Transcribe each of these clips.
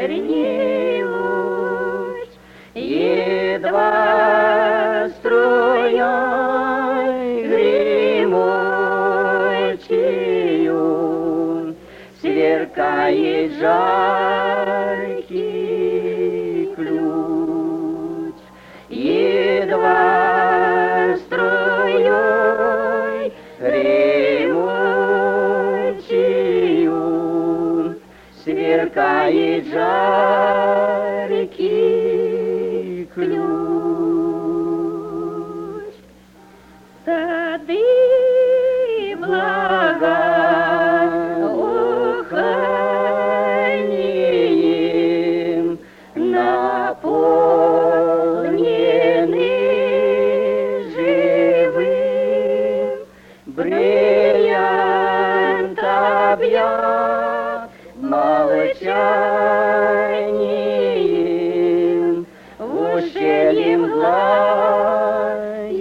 вечерний луч, едва струей гремучею сверкает жаркий ключ, едва струей гремучею сверкает жаркий ключ. Сады благоуханием наполнены живым, бриллиант объят молчанием, ущельем мгла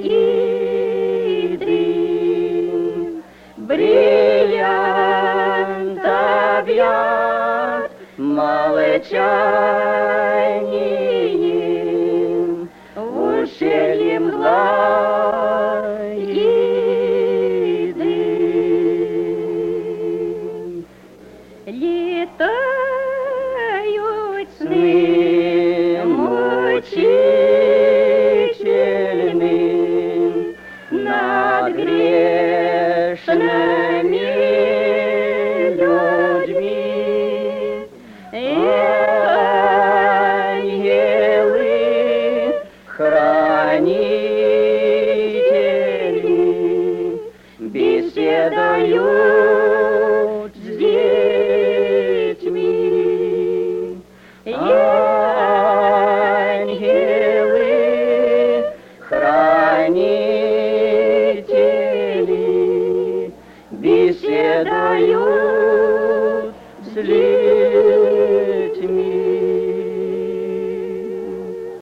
и дым. Бриллиант объят молчанием, ущельем мгла и дым. Летают сны мучительным над грешными людьми. Ангелы, хранители беседуют с детьми. Ангелы, хранители беседуют с детьми.